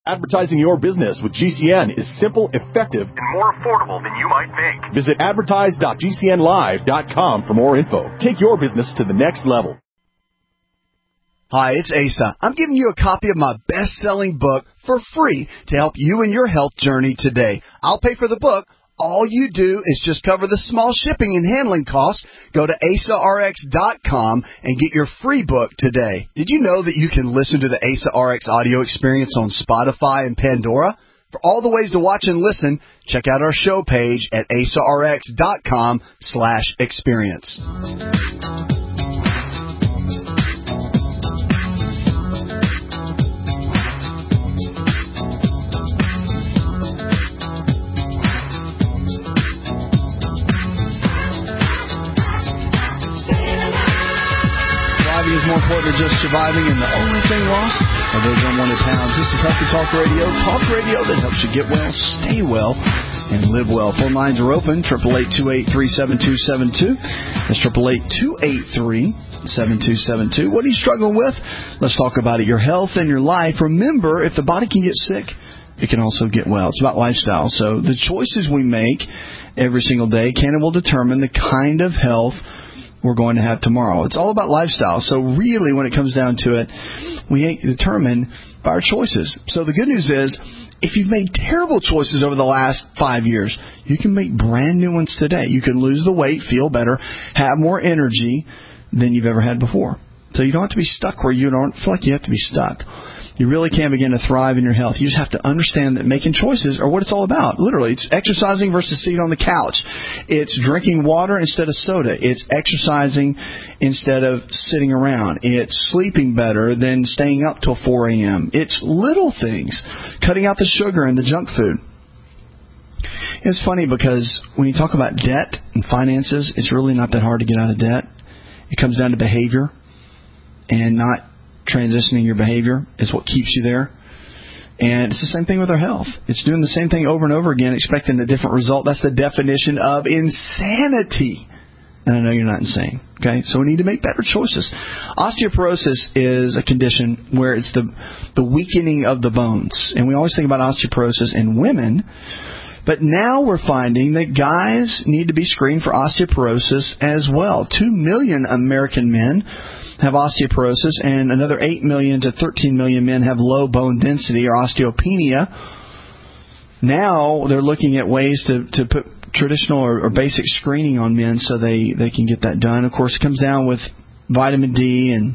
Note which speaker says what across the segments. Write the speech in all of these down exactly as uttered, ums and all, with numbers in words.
Speaker 1: Advertising your business with G C N is simple, effective, and more affordable than you might think. Visit advertise dot g c n live dot com for more info. Take your business to the next level.
Speaker 2: Hi, it's Asa. I'm giving you a copy of my best-selling book for free to help you in your health journey today. I'll pay for the book. All you do is just cover the small shipping and handling costs. Go to asa r x dot com and get your free book today. Did you know that you can listen to the Asa R X audio experience on Spotify and Pandora? For all the ways to watch and listen, check out our show page at asa r x dot com slash experience. Is more important than just surviving, and the only thing lost are those unwanted pounds. This is Healthy Talk Radio, talk radio that helps you get well, stay well, and live well. Phone lines are open, eight eight eight, two eight three, seven two seven two. That's eight eight eight, two eight three, seven two seven two. What are you struggling with? Let's talk about it. Your health and your life. Remember, if the body can get sick, it can also get well. It's about lifestyle. So the choices we make every single day can and will determine the kind of health we're going to have tomorrow. It's all about lifestyle. So really, when it comes down to it, we ain't determined by our choices. So the good news is, if you've made terrible choices over the last five years, you can make brand new ones today. You can lose the weight, feel better, have more energy than you've ever had before. So you don't have to be stuck where you don't feel like you have to be stuck. You really can begin to thrive in your health. You just have to understand that making choices are what it's all about. Literally, it's exercising versus sitting on the couch. It's drinking water instead of soda. It's exercising instead of sitting around. It's sleeping better than staying up till four a.m. It's little things. Cutting out the sugar and the junk food. It's funny because when you talk about debt and finances, it's really not that hard to get out of debt. It comes down to behavior and not transitioning your behavior is what keeps you there. And it's the same thing with our health. It's doing the same thing over and over again, expecting a different result. That's the definition of insanity. And I know you're not insane. Okay? So we need to make better choices. Osteoporosis is a condition where it's the the weakening of the bones. And we always think about osteoporosis in women. But now we're finding that guys need to be screened for osteoporosis as well. Two million American men have osteoporosis, and another eight million to thirteen million men have low bone density or osteopenia. Now they're looking at ways to, to put traditional or, or basic screening on men so they, they can get that done. Of course, it comes down with vitamin D and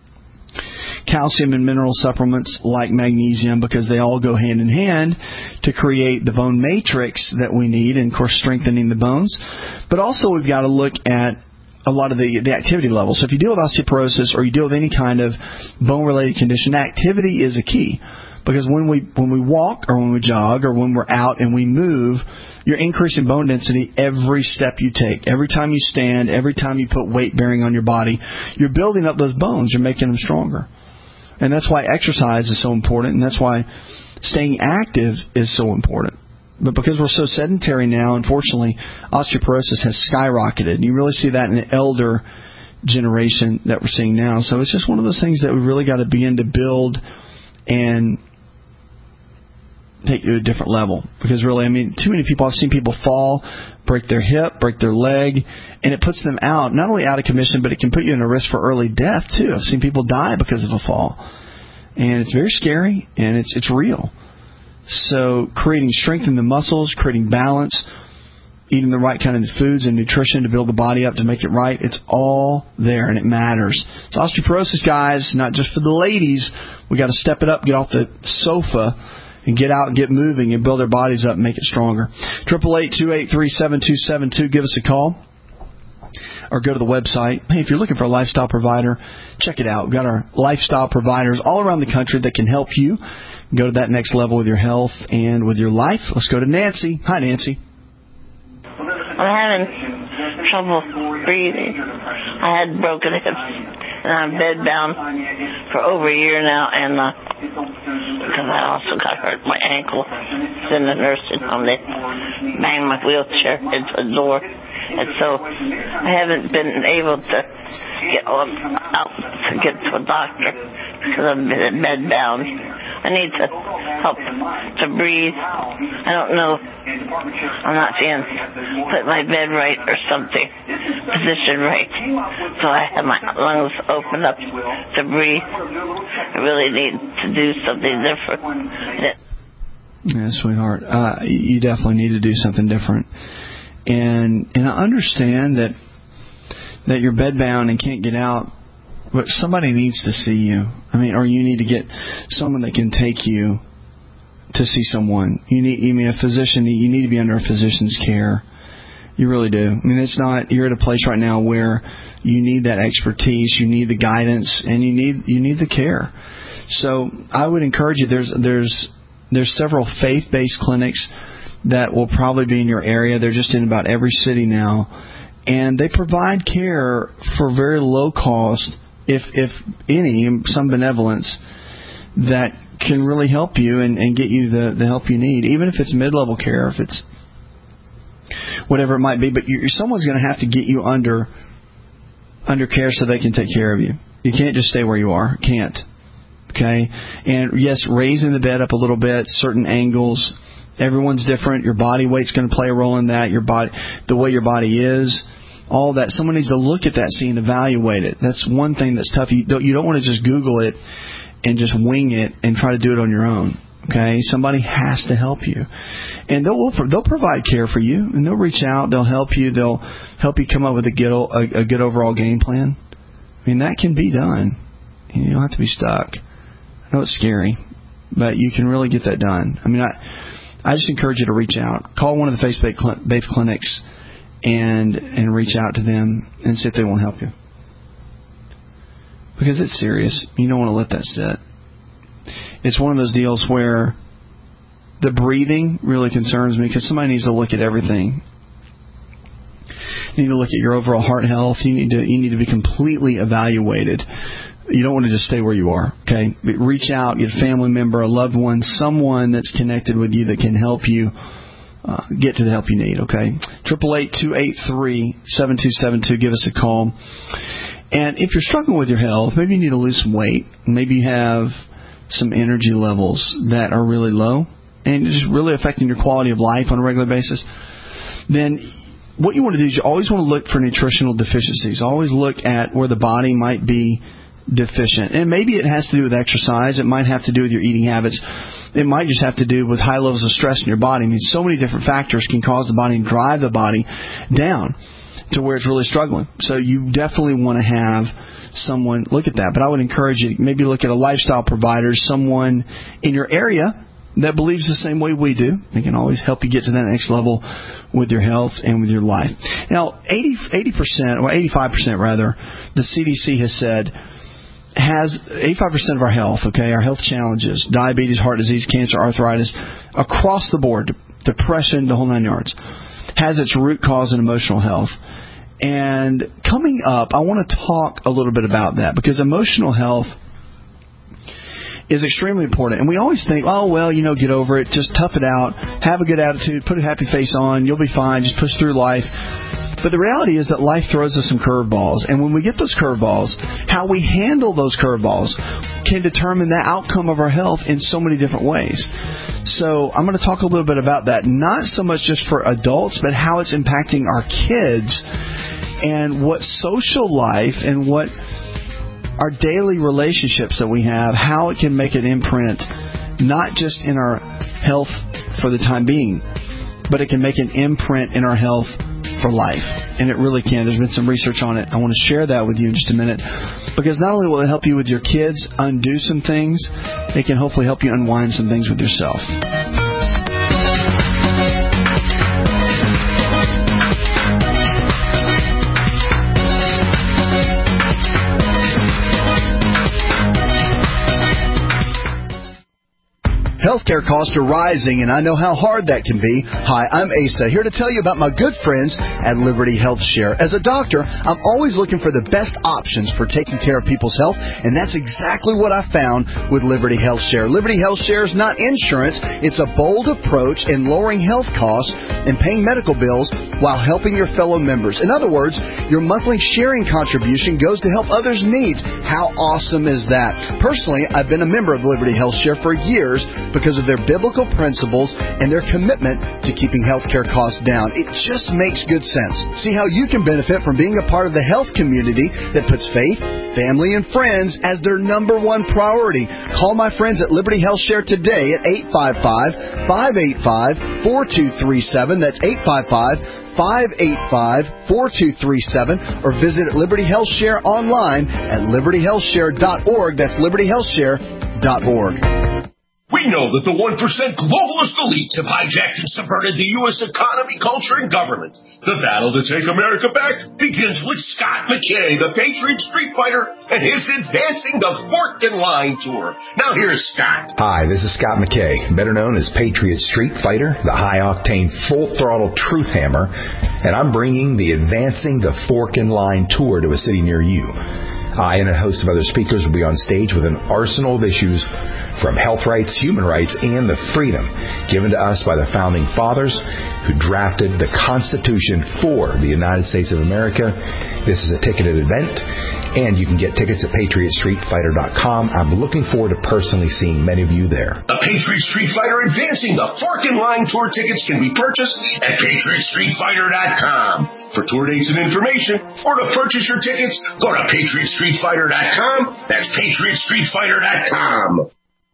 Speaker 2: calcium and mineral supplements like magnesium, because they all go hand in hand to create the bone matrix that we need, and, of course, strengthening the bones. But also we've got to look at a lot of the, the activity levels. So if you deal with osteoporosis or you deal with any kind of bone-related condition, activity is a key. Because when we when we walk or when we jog or when we're out and we move, you're increasing bone density every step you take. Every time you stand, every time you put weight bearing on your body, you're building up those bones. You're making them stronger. And that's why exercise is so important, and that's why staying active is so important. But because we're so sedentary now, unfortunately, osteoporosis has skyrocketed. And you really see that in the elder generation that we're seeing now. So it's just one of those things that we really got to begin to build and take to a different level. Because really, I mean, too many people, I've seen people fall, break their hip, break their leg, and it puts them out, not only out of commission, but it can put you in a risk for early death, too. I've seen people die because of a fall. And it's very scary, and it's it's real. So creating strength in the muscles, creating balance, eating the right kind of foods and nutrition to build the body up to make it right, it's all there, and it matters. So osteoporosis, guys, not just for the ladies. We got to step it up, get off the sofa, and get out and get moving and build their bodies up and make it stronger. eight eight eight, two eight three, seven two seven two. Give us a call. Or go to the website. Hey, if you're looking for a lifestyle provider, check it out. We've got our lifestyle providers all around the country that can help you go to that next level with your health and with your life. Let's go to Nancy. Hi, Nancy.
Speaker 3: I'm having trouble breathing. I had broken hips, and I'm bedbound for over a year now, and uh, because I also got hurt my ankle. It's in the nursing home. They banged my wheelchair into the door. And so I haven't been able to get out to get to a doctor because I've been bedbound. I need to help to breathe. I don't know. I'm not seeing put my bed right or something, position right. So I have my lungs open up to breathe. I really need to do something different.
Speaker 2: Yeah, sweetheart, uh, you definitely need to do something different. And and I understand that that you're bedbound and can't get out, but somebody needs to see you. I mean, or you need to get someone that can take you to see someone. You need, you mean a physician. You need to be under a physician's care. You really do. I mean, it's not. You're at a place right now where you need that expertise, you need the guidance, and you need you need the care. So I would encourage you. There's there's there's several faith-based clinics that will probably be in your area. They're just in about every city now, and they provide care for very low cost, if if any, some benevolence that can really help you and, and get you the, the help you need, even if it's mid-level care, if it's whatever it might be. But you, someone's going to have to get you under under care so they can take care of you. You can't just stay where you are. Can't. Okay? And yes, raising the bed up a little bit, certain angles. Everyone's different. Your body weight's going to play a role in that. Your body, the way your body is, all that. Someone needs to look at that, see, and evaluate it. That's one thing that's tough. You don't, you don't want to just Google it and just wing it and try to do it on your own. Okay, somebody has to help you, and they'll they'll provide care for you, and they'll reach out, they'll help you, they'll help you come up with a good a, a good overall game plan. I mean, that can be done. You don't have to be stuck. I know it's scary, but you can really get that done. I mean, I I just encourage you to reach out, call one of the faith-based clinics, and and reach out to them and see if they won't help you. Because it's serious. You don't want to let that sit. It's one of those deals where the breathing really concerns me, because somebody needs to look at everything. You need to look at your overall heart health. You need to you need to be completely evaluated. You don't want to just stay where you are. Okay, reach out, get a family member, a loved one, someone that's connected with you that can help you uh, get to the help you need. Okay, triple eight two eight three seven two seven two. Give us a call. And if you're struggling with your health, maybe you need to lose some weight. Maybe you have some energy levels that are really low and just really affecting your quality of life on a regular basis. Then what you want to do is you always want to look for nutritional deficiencies. Always look at where the body might be deficient. And maybe it has to do with exercise. It might have to do with your eating habits. It might just have to do with high levels of stress in your body. I mean, so many different factors can cause the body and drive the body down to where it's really struggling. So you definitely want to have someone look at that. But I would encourage you to maybe look at a lifestyle provider, someone in your area that believes the same way we do. They can always help you get to that next level with your health and with your life. Now, eighty percent, or eighty-five percent rather, the C D C has said, has eighty-five percent of our health, okay, our health challenges, diabetes, heart disease, cancer, arthritis, across the board, depression, the whole nine yards, has its root cause in emotional health. And coming up, I want to talk a little bit about that, because emotional health is extremely important. And we always think, oh, well, you know, get over it, just tough it out, have a good attitude, put a happy face on, you'll be fine, just push through life. But the reality is that life throws us some curveballs. And when we get those curveballs, how we handle those curveballs can determine the outcome of our health in so many different ways. So I'm going to talk a little bit about that, not so much just for adults, but how it's impacting our kids and what social life and what our daily relationships that we have, how it can make an imprint, not just in our health for the time being, but it can make an imprint in our health for life. And it really can. There's been some research on it. I want to share that with you in just a minute, because not only will it help you with your kids undo some things, it can hopefully help you unwind some things with yourself. Healthcare costs are rising, and I know how hard that can be. Hi, I'm Asa, here to tell you about my good friends at Liberty Health Share. As a doctor, I'm always looking for the best options for taking care of people's health, and that's exactly what I found with Liberty Health Share. Liberty Health Share is not insurance. It's a bold approach in lowering health costs and paying medical bills while helping your fellow members. In other words, your monthly sharing contribution goes to help others' needs. How awesome is that? Personally, I've been a member of Liberty Health Share for years, because of their biblical principles and their commitment to keeping healthcare costs down. It just makes good sense. See how you can benefit from being a part of the health community that puts faith, family, and friends as their number one priority. Call my friends at Liberty Health Share today at eight five five, five eight five, four two three seven. That's eight five five, five eight five, four two three seven, or visit Liberty Health Share online at liberty health share dot org. That's liberty health share dot org.
Speaker 4: We know that the one percent globalist elites have hijacked and subverted the U S economy, culture, and government. The battle to take America back begins with Scott McKay, the Patriot Street Fighter, and his Advancing the Fork and Line Tour. Now here's Scott.
Speaker 5: Hi, this is Scott McKay, better known as Patriot Street Fighter, the high-octane, full-throttle truth hammer, and I'm bringing the Advancing the Fork and Line Tour to a city near you. I and a host of other speakers will be on stage with an arsenal of issues from health rights, human rights, and the freedom given to us by the Founding Fathers who drafted the Constitution for the United States of America. This is a ticketed event, and you can get tickets at patriot street fighter dot com. I'm looking forward to personally seeing many of you there.
Speaker 4: The Patriot Street Fighter Advancing the Fork and Line Tour tickets can be purchased at patriot street fighter dot com. For tour dates and information, or to purchase your tickets, go to patriot street fighter dot com. That's patriot street fighter dot com.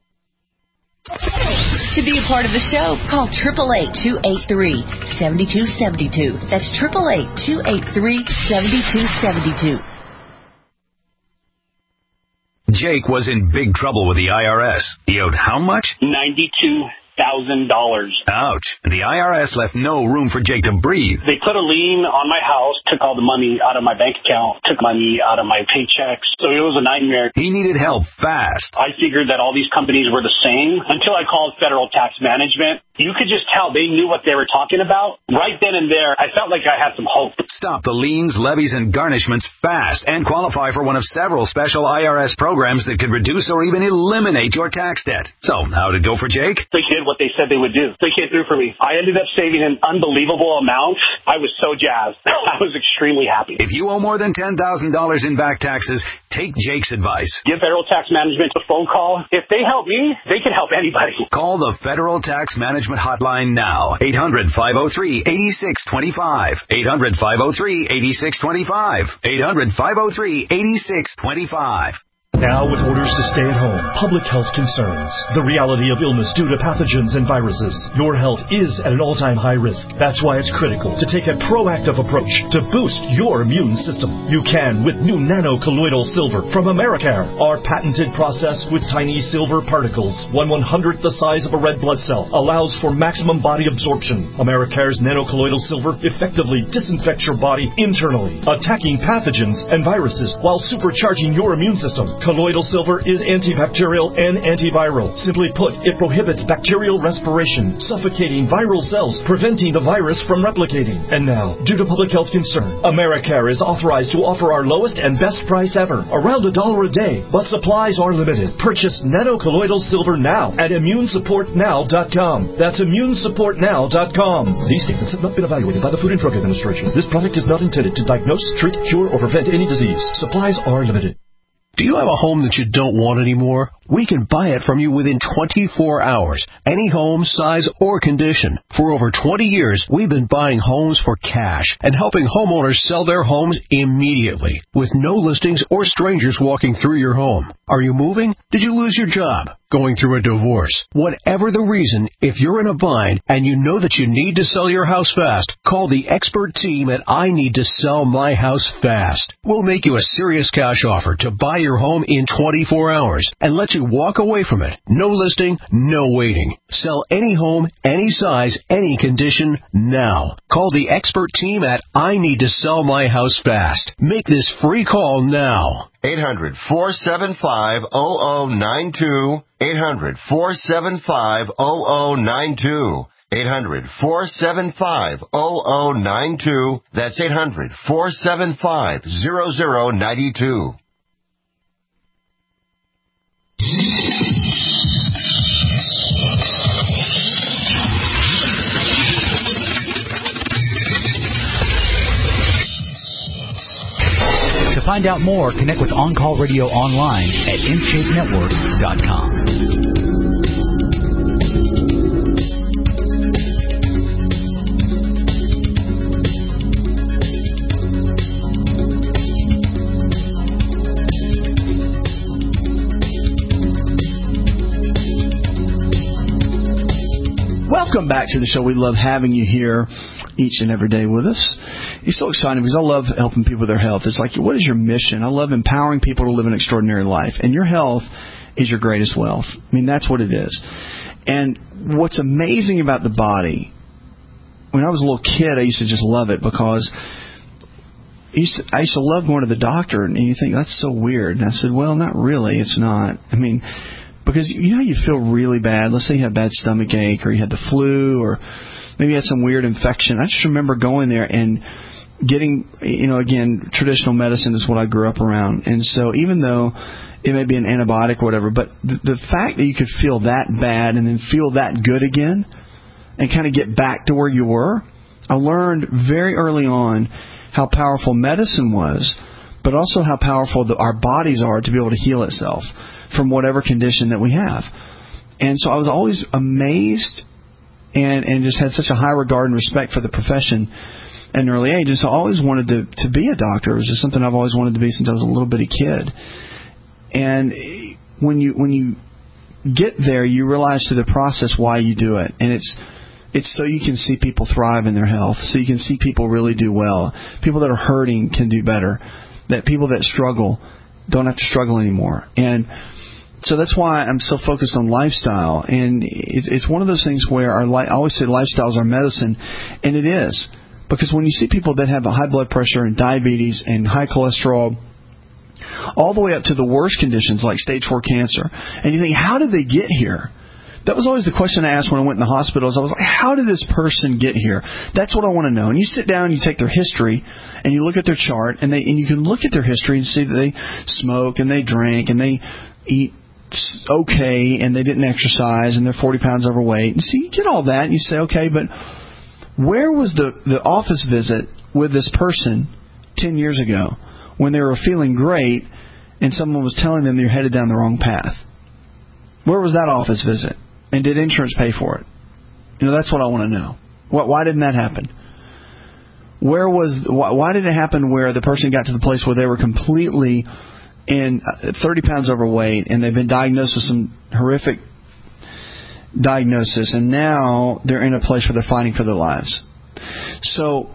Speaker 6: To be a part of the show, call eight eight eight, two eight three, seven two seven two. That's eight eight eight, two eight three, seven two seven two.
Speaker 7: Jake was in big trouble with the I R S. He owed how much?
Speaker 8: ninety-two thousand dollars.
Speaker 7: Ouch. And the I R S left no room for Jake to breathe.
Speaker 8: They put a lien on my house, took all the money out of my bank account, took money out of my paychecks. So it was a nightmare.
Speaker 7: He needed help fast.
Speaker 8: I figured that all these companies were the same until I called Federal Tax Management. You could just tell they knew what they were talking about. Right then and there, I felt like I had some hope.
Speaker 7: Stop the liens, levies, and garnishments fast and qualify for one of several special I R S programs that could reduce or even eliminate your tax debt. So, how'd it go for Jake?
Speaker 8: They did what they said they would do. They came through for me. I ended up saving an unbelievable amount. I was so jazzed. I was extremely happy.
Speaker 7: If you owe more than ten thousand dollars in back taxes, take Jake's advice.
Speaker 8: Give Federal Tax Management a phone call. If they help me, they can help anybody.
Speaker 7: Call the Federal Tax Management hotline now. eight hundred, five oh three, eight six two five. eight hundred, five oh three, eight six two five. eight hundred, five oh three, eight six two five.
Speaker 9: Now, with orders to stay at home, public health concerns, the reality of illness due to pathogens and viruses, your health is at an all-time high risk. That's why it's critical to take a proactive approach to boost your immune system. You can with new nano-colloidal silver from Americare. Our patented process with tiny silver particles, one one-hundredth the size of a red blood cell, allows for maximum body absorption. Americare's nano-colloidal silver effectively disinfects your body internally, attacking pathogens and viruses while supercharging your immune system. Colloidal silver is antibacterial and antiviral. Simply put, it prohibits bacterial respiration, suffocating viral cells, preventing the virus from replicating. And now, due to public health concern, Americare is authorized to offer our lowest and best price ever, around a dollar a day, but supplies are limited. Purchase nano-colloidal silver now at immune support now dot com. That's immune support now dot com. These statements have not been evaluated by the Food and Drug Administration. This product is not intended to diagnose, treat, cure, or prevent any disease. Supplies are limited.
Speaker 10: Do you have a home that you don't want anymore? We can buy it from you within twenty-four hours. Any home, size, or condition. For over twenty years, we've been buying homes for cash and helping homeowners sell their homes immediately with no listings or strangers walking through your home. Are you moving? Did you lose your job? Going through a divorce? Whatever the reason, if you're in a bind and you know that you need to sell your house fast, call the expert team at I Need to Sell My House Fast. We'll make you a serious cash offer to buy your home in twenty-four hours and let you walk away from it. No listing, no waiting. Sell any home, any size, any condition, now. Call the expert team at I Need to Sell My House Fast. Make this free call now.
Speaker 11: eight hundred, four seven five, zero zero nine two. eight hundred, four seven five, zero zero nine two. eight hundred, four seven five, zero zero nine two. That's eight hundred, four seven five, zero zero nine two.
Speaker 12: To find out more, connect with On Call Radio online at in shape network dot com.
Speaker 2: Welcome back to the show. We love having you here each and every day with us. It's so exciting because I love helping people with their health. It's like, what is your mission? I love empowering people to live an extraordinary life. And your health is your greatest wealth. I mean, that's what it is. And what's amazing about the body, when I was a little kid, I used to just love it because I used to, I used to love going to the doctor. And you think, that's so weird. And I said, well, not really. It's not. I mean, because you know how you feel really bad. Let's say you had bad stomach ache or you had the flu or maybe you had some weird infection. I just remember going there and getting, you know, again, traditional medicine is what I grew up around. And so even though it may be an antibiotic or whatever, but the, the fact that you could feel that bad and then feel that good again and kind of get back to where you were, I learned very early on how powerful medicine was, but also how powerful the, our bodies are to be able to heal itself from whatever condition that we have. And so I was always amazed and, and just had such a high regard and respect for the profession at an early age. And so I always wanted to, to be a doctor. It was just something I've always wanted to be since I was a little bitty kid. And when you when you get there, you realize through the process why you do it. And it's it's so you can see people thrive in their health, so you can see people really do well. People that are hurting can do better. That people that struggle don't have to struggle anymore. And so that's why I'm so focused on lifestyle. And it, it's one of those things where our li- I always say lifestyle is our medicine, and it is. Because when you see people that have a high blood pressure and diabetes and high cholesterol, all the way up to the worst conditions like stage four cancer, and you think, how did they get here? That was always the question I asked when I went in the hospitals. I was like, how did this person get here? That's what I want to know. And you sit down, you take their history, and you look at their chart, and they and you can look at their history and see that they smoke and they drink and they eat okay and they didn't exercise and they're forty pounds overweight. And so you get all that and you say, okay, but where was the, the office visit with this person ten years ago when they were feeling great and someone was telling them you're headed down the wrong path? Where was that office visit? And did insurance pay for it? You know, that's what I want to know. Why, why didn't that happen? Where was why, why did it happen where the person got to the place where they were completely in thirty pounds overweight and they've been diagnosed with some horrific diagnosis, and now they're in a place where they're fighting for their lives? So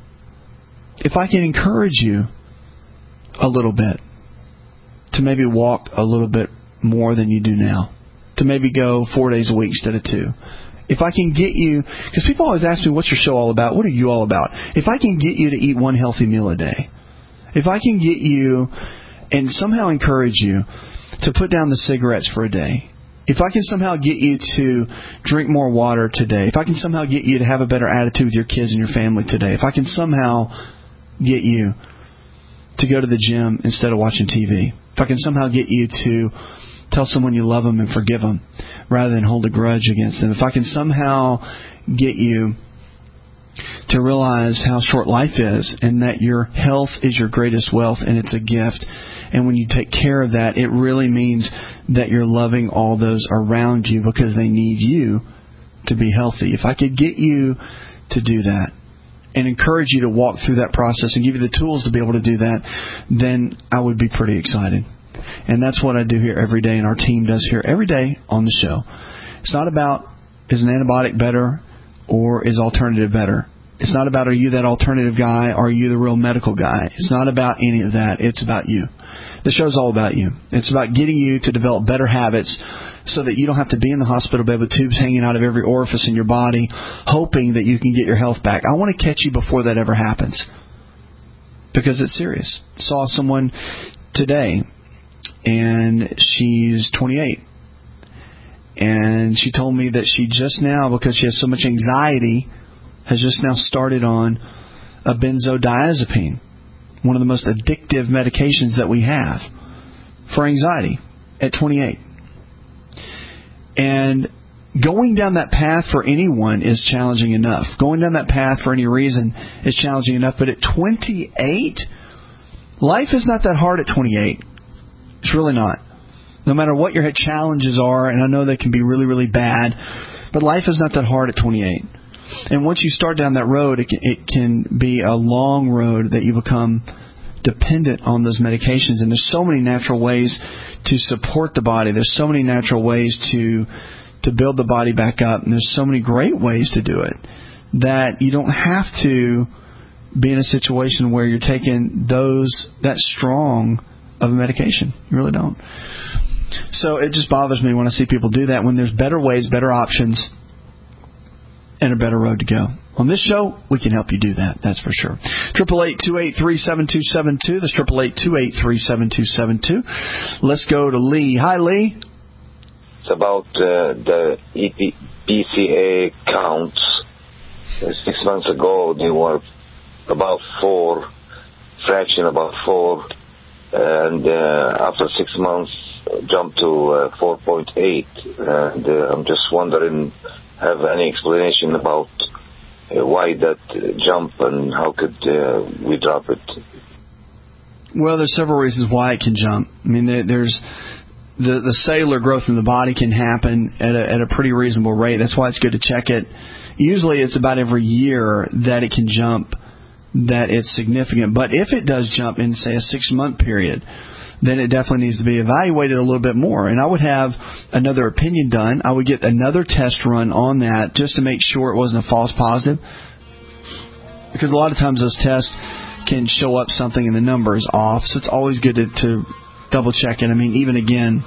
Speaker 2: if I can encourage you a little bit to maybe walk a little bit more than you do now, to maybe go four days a week instead of two. If I can get you, because people always ask me, what's your show all about? What are you all about? If I can get you to eat one healthy meal a day, if I can get you and somehow encourage you to put down the cigarettes for a day, if I can somehow get you to drink more water today, if I can somehow get you to have a better attitude with your kids and your family today, if I can somehow get you to go to the gym instead of watching T V, if I can somehow get you to tell someone you love them and forgive them rather than hold a grudge against them, if I can somehow get you to realize how short life is and that your health is your greatest wealth and it's a gift, and when you take care of that, it really means that you're loving all those around you because they need you to be healthy. If I could get you to do that and encourage you to walk through that process and give you the tools to be able to do that, then I would be pretty excited. And that's what I do here every day, and our team does here every day on the show. It's not about, is an antibiotic better or is alternative better? It's not about, are you that alternative guy or are you the real medical guy? It's not about any of that. It's about you. The show's all about you. It's about getting you to develop better habits so that you don't have to be in the hospital bed with tubes hanging out of every orifice in your body hoping that you can get your health back. I want to catch you before that ever happens because it's serious. Saw someone today, and she's twenty-eight. And she told me that she just now, because she has so much anxiety, has just now started on a benzodiazepine, one of the most addictive medications that we have for anxiety at twenty-eight. And going down that path for anyone is challenging enough. Going down that path for any reason is challenging enough. But at twenty-eight, life is not that hard at twenty-eight. It's really not. No matter what your challenges are, and I know they can be really, really bad, but life is not that hard at twenty-eight. And once you start down that road, it can, it can be a long road that you become dependent on those medications. And there's so many natural ways to support the body. There's so many natural ways to to build the body back up. And there's so many great ways to do it that you don't have to be in a situation where you're taking those that strong of a medication. You really don't. So it just bothers me when I see people do that when there's better ways, better options, and a better road to go. On this show, we can help you do that. That's for sure. Triple eight two eight three seven two seven two. That's triple eight two eight three seven two seven two. Let's go to Lee. Hi, Lee.
Speaker 13: It's about uh, the E P C A counts. Uh, six months ago, they were about four, fraction about four, and uh, after six months, jumped to uh, four point eight. And uh, I'm just wondering, have any explanation about uh, why that uh, jump and how could uh, we drop it?
Speaker 2: Well, there's several reasons why it can jump. I mean, there, there's the the cellular growth in the body can happen at a, at a pretty reasonable rate. That's why it's good to check it. Usually it's about every year that it can jump, that it's significant. But if it does jump in, say, a six-month period, then it definitely needs to be evaluated a little bit more. And I would have another opinion done. I would get another test run on that just to make sure it wasn't a false positive. Because a lot of times those tests can show up something and the number is off. So it's always good to, to double check it. I mean, even again,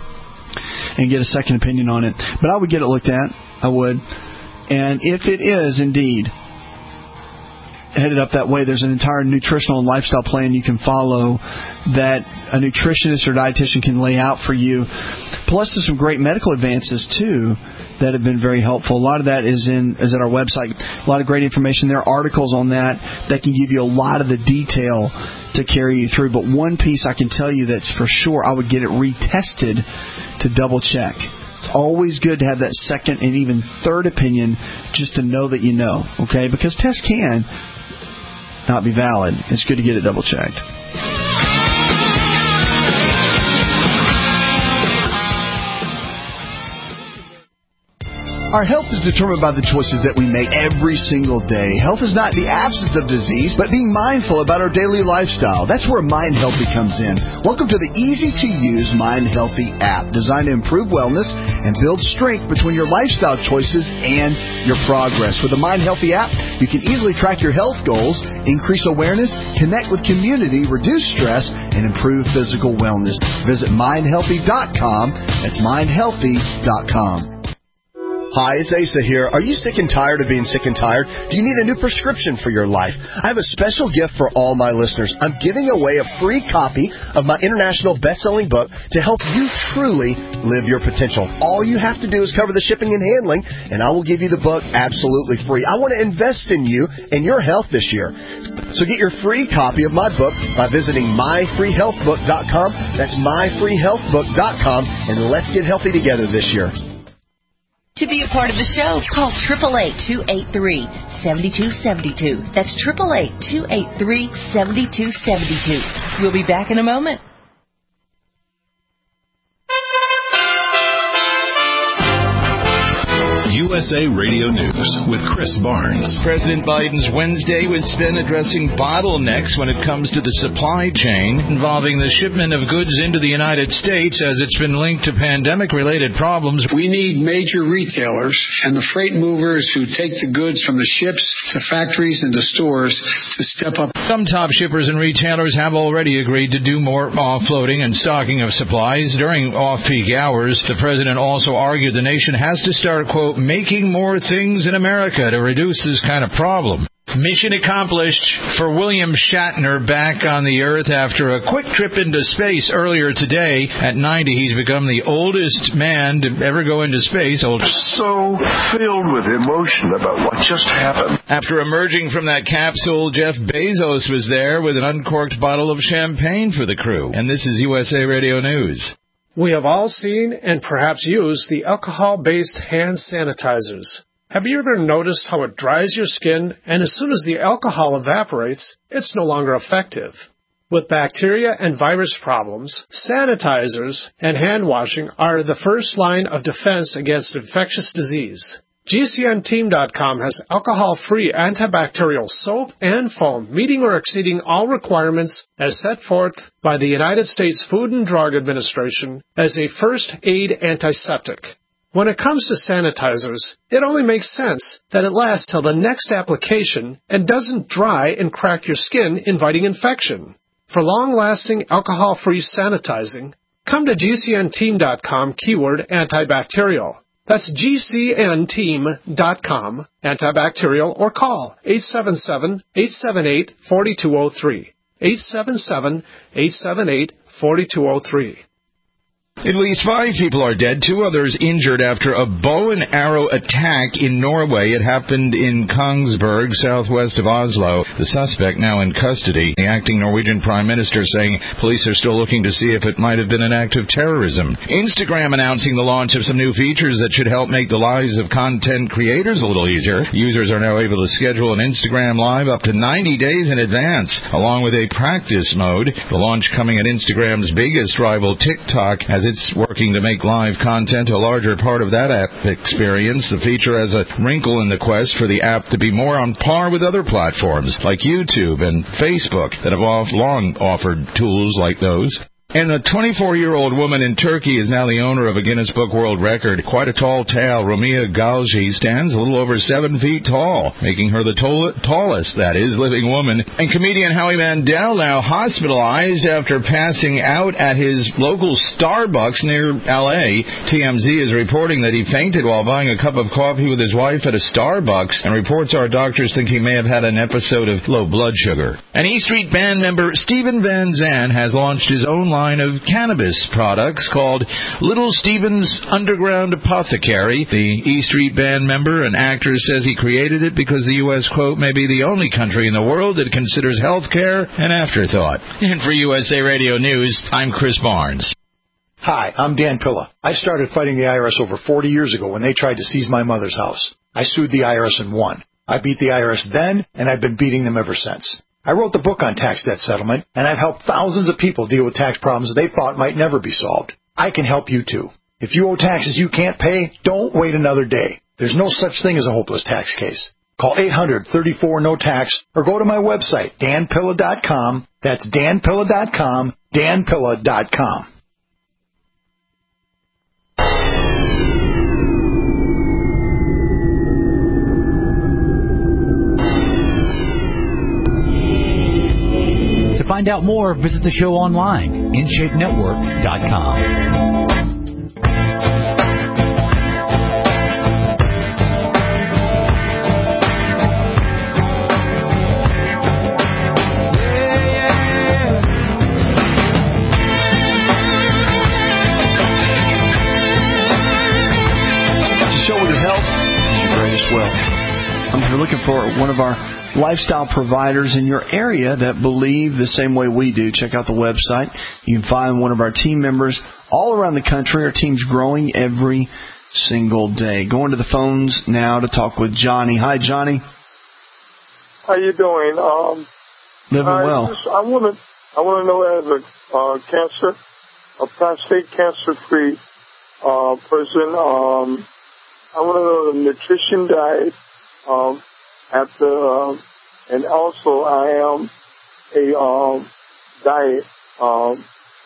Speaker 2: and get a second opinion on it. But I would get it looked at. I would. And if it is indeed headed up that way, there's an entire nutritional and lifestyle plan you can follow that a nutritionist or dietitian can lay out for you. Plus, there's some great medical advances, too, that have been very helpful. A lot of that is in is at our website. A lot of great information. There are articles on that that can give you a lot of the detail to carry you through. But one piece I can tell you that's for sure, I would get it retested to double check. It's always good to have that second and even third opinion just to know that you know, okay? Because tests can not be valid. It's good to get it double checked. Our health is determined by the choices that we make every single day. Health is not the absence of disease, but being mindful about our daily lifestyle. That's where Mind Healthy comes in. Welcome to the easy-to-use Mind Healthy app, designed to improve wellness and build strength between your lifestyle choices and your progress. With the Mind Healthy app, you can easily track your health goals, increase awareness, connect with community, reduce stress, and improve physical wellness. Visit mind healthy dot com. That's mind healthy dot com. Hi, it's Asa here. Are you sick and tired of being sick and tired? Do you need a new prescription for your life? I have a special gift for all my listeners. I'm giving away a free copy of my international best-selling book to help you truly live your potential. All you have to do is cover the shipping and handling, and I will give you the book absolutely free. I want to invest in you and your health this year. So get your free copy of my book by visiting my free health book dot com. That's my free health book dot com, and let's get healthy together this year.
Speaker 6: To be a part of the show, call eight eight eight, two eight three, seven two seven two. That's eight eight eight, two eight three, seven two seven two. We'll be back in a moment.
Speaker 1: U S A Radio News with Chris Barnes.
Speaker 14: President Biden's Wednesday was spent addressing bottlenecks when it comes to the supply chain involving the shipment of goods into the United States as it's been linked to pandemic-related problems.
Speaker 15: We need major retailers and the freight movers who take the goods from the ships to factories and to stores to step up.
Speaker 14: Some top shippers and retailers have already agreed to do more offloading and stocking of supplies during off-peak hours. The president also argued the nation has to start, quote, making more things in America to reduce this kind of problem. Mission accomplished for William Shatner back on the Earth after a quick trip into space earlier today. At ninety, he's become the oldest man to ever go into space. Old.
Speaker 16: So filled with emotion about what just happened.
Speaker 14: After emerging from that capsule, Jeff Bezos was there with an uncorked bottle of champagne for the crew. And this is U S A Radio News.
Speaker 17: We have all seen and perhaps used the alcohol-based hand sanitizers. Have you ever noticed how it dries your skin, and as soon as the alcohol evaporates, it's no longer effective? With bacteria and virus problems, sanitizers and hand washing are the first line of defense against infectious disease. G C N team dot com has alcohol-free antibacterial soap and foam, meeting or exceeding all requirements as set forth by the United States Food and Drug Administration as a first aid antiseptic. When it comes to sanitizers, it only makes sense that it lasts till the next application and doesn't dry and crack your skin, inviting infection. For long-lasting, alcohol-free sanitizing, come to G C N team dot com, keyword antibacterial. That's G C N team dot com, antibacterial, or call eight seven seven, eight seven eight, four two zero three. eight seven seven, eight seven eight, four two zero three.
Speaker 14: At least five people are dead, two others injured after a bow and arrow attack in Norway. It happened in Kongsberg, southwest of Oslo. The suspect now in custody. The acting Norwegian Prime Minister saying police are still looking to see if it might have been an act of terrorism. Instagram announcing the launch of some new features that should help make the lives of content creators a little easier. Users are now able to schedule an Instagram Live up to ninety days in advance, along with a practice mode. The launch coming at Instagram's biggest rival, TikTok, as it's working to make live content a larger part of that app experience. The feature has a wrinkle in the quest for the app to be more on par with other platforms like YouTube and Facebook that have long offered tools like those. And a twenty-four-year-old woman in Turkey is now the owner of a Guinness Book World Record. Quite a tall tale. Rumia Galji stands a little over seven feet tall, making her the tall- tallest, that is, living woman. And comedian Howie Mandel now hospitalized after passing out at his local Starbucks near L A. T M Z is reporting that he fainted while buying a cup of coffee with his wife at a Starbucks, and reports are doctors think he may have had an episode of low blood sugar. An E Street Band member, Steven Van Zandt, has launched his own line line of cannabis products called Little Steven's Underground Apothecary. The E Street Band member and actor says he created it because the U S, quote, may be the only country in the world that considers health care an afterthought. And for U S A Radio News, I'm Chris Barnes.
Speaker 18: Hi, I'm Dan Pilla. I started fighting the I R S over forty years ago when they tried to seize my mother's house. I sued the I R S and won. I beat the I R S then, and I've been beating them ever since. I wrote the book on tax debt settlement, and I've helped thousands of people deal with tax problems they thought might never be solved. I can help you, too. If you owe taxes you can't pay, don't wait another day. There's no such thing as a hopeless tax case. Call eight hundred, thirty-four, no tax or go to my website, dan pilla dot com. That's dan pilla dot com, dan pilla dot com.
Speaker 12: To find out more, visit the show online, in shape network dot com.
Speaker 2: Well, if you're looking for one of our lifestyle providers in your area that believe the same way we do, check out the website. You can find one of our team members all around the country. Our team's growing every single day. Going to the phones now to talk with Johnny. Hi, Johnny.
Speaker 19: How you doing? Um,
Speaker 2: Living
Speaker 19: I
Speaker 2: well.
Speaker 19: Just, I want to. I want to know, as a uh, cancer, a prostate cancer-free uh, person. Um, I want to know the nutrition diet um, after, um, and also I am a um, diet. Um,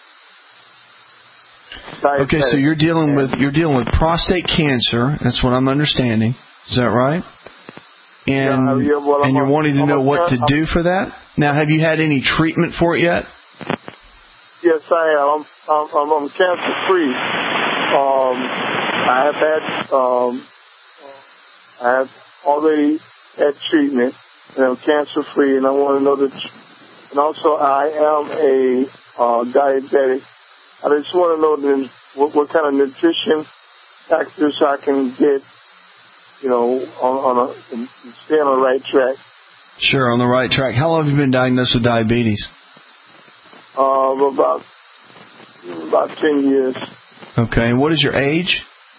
Speaker 2: okay, so you're dealing with you're dealing with prostate cancer. That's what I'm understanding. Is that right? And
Speaker 19: yeah, yeah, well,
Speaker 2: and you're
Speaker 19: a,
Speaker 2: wanting to
Speaker 19: I'm
Speaker 2: know what to
Speaker 19: I'm,
Speaker 2: do for that. Now, have you had any treatment for it yet?
Speaker 19: Yes, I am. I'm, I'm, I'm cancer free. Um, I have had, um, I have already had treatment, and I'm cancer free, and I want to know that. And also, I am a uh, diabetic. I just want to know the, what, what kind of nutrition factors I can get, you know, on, on a and stay on the right track.
Speaker 2: Sure, on the right track. How long have you been diagnosed with diabetes?
Speaker 19: Uh, about about ten years.
Speaker 2: Okay, and what is your age?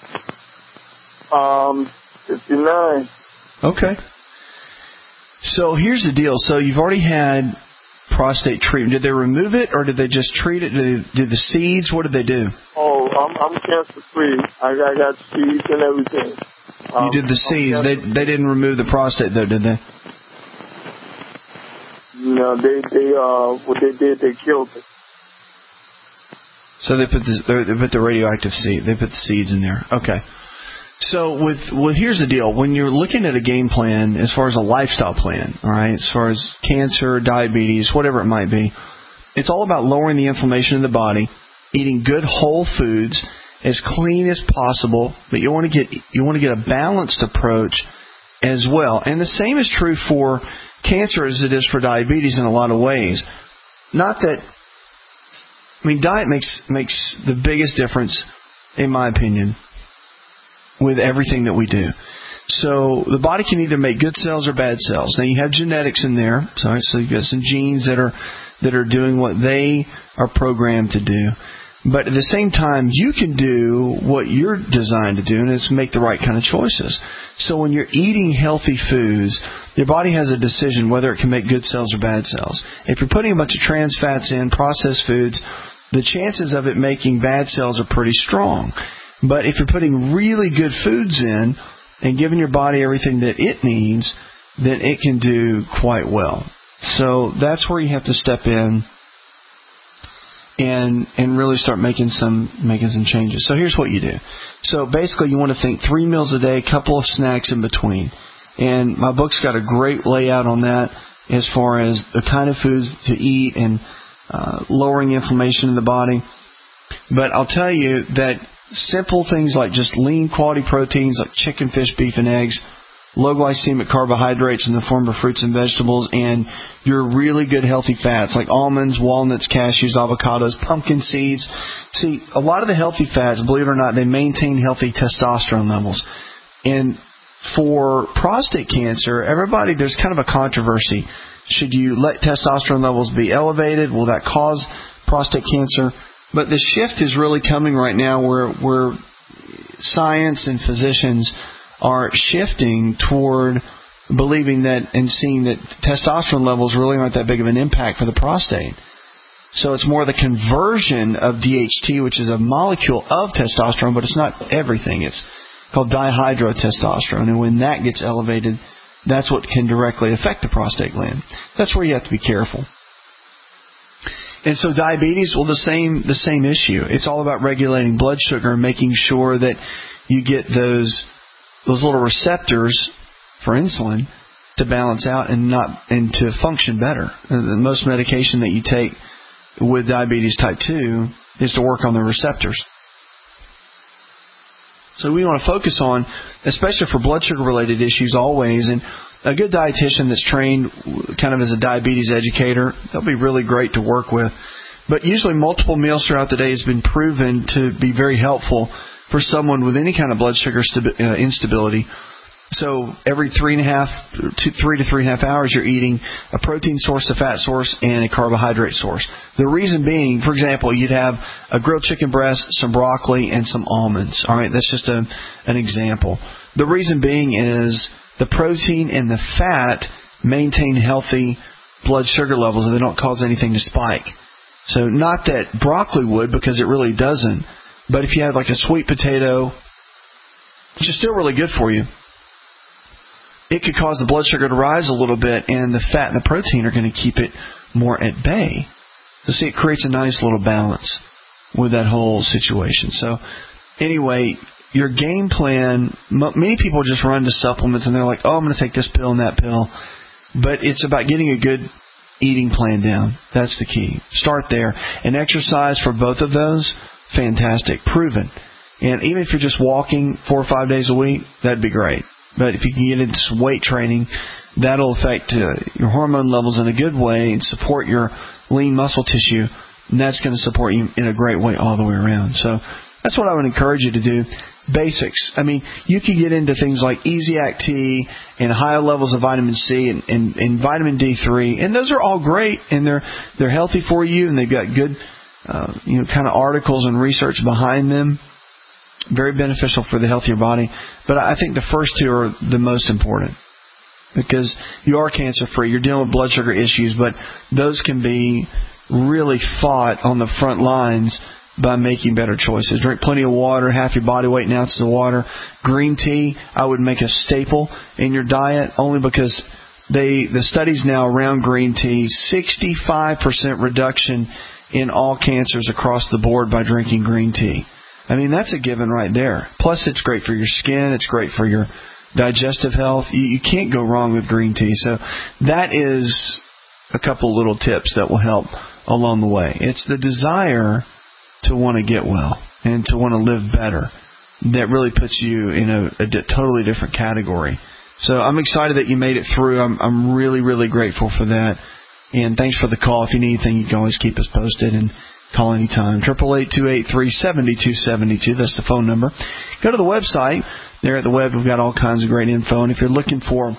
Speaker 19: Um, fifty-nine.
Speaker 2: Okay. So here's the deal. So you've already had prostate treatment. Did they remove it, or did they just treat it? Did, they, did the seeds? What did they do?
Speaker 19: Oh, I'm, I'm cancer free. I, I got seeds and everything. Um,
Speaker 2: you did the seeds. They they didn't remove the prostate though, did they?
Speaker 19: No, they they uh what they did, they killed it.
Speaker 2: So they put the they put the radioactive seed. They put the seeds in there. Okay. So with, with here's the deal. When you're looking at a game plan as far as a lifestyle plan, all right, as far as cancer, diabetes, whatever it might be, it's all about lowering the inflammation in the body, eating good whole foods, as clean as possible, but you want to get you want to get a balanced approach as well. And the same is true for cancer as it is for diabetes in a lot of ways. Not that, I mean, diet makes makes the biggest difference, in my opinion, with everything that we do. So the body can either make good cells or bad cells. Now you have genetics in there, sorry, so you've got some genes that are that are doing what they are programmed to do. But at the same time, you can do what you're designed to do, and it's make the right kind of choices. So when you're eating healthy foods, your body has a decision whether it can make good cells or bad cells. If you're putting a bunch of trans fats in, processed foods, the chances of it making bad cells are pretty strong. But if you're putting really good foods in and giving your body everything that it needs, then it can do quite well. So that's where you have to step in and and really start making some making some changes. So here's what you do. So basically you want to think three meals a day, a couple of snacks in between. And my book's got a great layout on that as far as the kind of foods to eat and uh, lowering inflammation in the body. But I'll tell you that simple things like just lean quality proteins like chicken, fish, beef, and eggs, low glycemic carbohydrates in the form of fruits and vegetables, and your really good healthy fats like almonds, walnuts, cashews, avocados, pumpkin seeds. See, a lot of the healthy fats, believe it or not, they maintain healthy testosterone levels. And for prostate cancer, everybody, there's kind of a controversy. Should you let testosterone levels be elevated? Will that cause prostate cancer? But the shift is really coming right now where, where science and physicians are shifting toward believing that and seeing that testosterone levels really aren't that big of an impact for the prostate. So it's more the conversion of D H T, which is a molecule of testosterone, but it's not everything. It's called dihydrotestosterone. And when that gets elevated, that's what can directly affect the prostate gland. That's where you have to be careful. And so diabetes, well, the same the same issue. It's all about regulating blood sugar and making sure that you get those those little receptors for insulin to balance out and not and to function better. The most medication that you take with diabetes type two is to work on the receptors. So we want to focus on, especially for blood sugar related issues always, and a good dietitian that's trained kind of as a diabetes educator, they'll be really great to work with. But usually multiple meals throughout the day has been proven to be very helpful for someone with any kind of blood sugar stabi- uh, instability. So every three and a half, two, three to three and a half hours, you're eating a protein source, a fat source, and a carbohydrate source. The reason being, for example, you'd have a grilled chicken breast, some broccoli, and some almonds. All right, that's just a, an example. The reason being is the protein and the fat maintain healthy blood sugar levels, and they don't cause anything to spike. So not that broccoli would, because it really doesn't. But if you had like a sweet potato, which is still really good for you, it could cause the blood sugar to rise a little bit, and the fat and the protein are going to keep it more at bay. So see, it creates a nice little balance with that whole situation. So anyway, your game plan, many people just run to supplements and they're like, oh, I'm going to take this pill and that pill. But it's about getting a good eating plan down. That's the key. Start there. And exercise for both of those, fantastic, proven. And even if you're just walking four or five days a week, that'd be great. But if you can get into some weight training, that'll affect uh, your hormone levels in a good way and support your lean muscle tissue. And that's going to support you in a great way all the way around. So that's what I would encourage you to do. Basics. I mean, you can get into things like Easy-Act T and higher levels of vitamin C and, and, and vitamin D three. And those are all great, and they're they're healthy for you, and they've got good uh, you know, kind of articles and research behind them. Very beneficial for the healthier body. But I think the first two are the most important because you are cancer-free. You're dealing with blood sugar issues, but those can be really fought on the front lines by making better choices. Drink plenty of water, half your body weight in ounces of water. Green tea, I would make a staple in your diet only because they the studies now around green tea, sixty-five percent reduction in all cancers across the board by drinking green tea. I mean, that's a given right there. Plus, it's great for your skin. It's great for your digestive health. You, you can't go wrong with green tea. So that is a couple little tips that will help along the way. It's the desire to want to get well and to want to live better that really puts you in a, a di- totally different category. So I'm excited that you made it through. I'm, I'm really, really grateful for that. And thanks for the call. If you need anything, you can always keep us posted and call anytime. eight eight eight, two eight three, seven two seven two. That's the phone number. Go to the website. There at the web, we've got all kinds of great info. And if you're looking for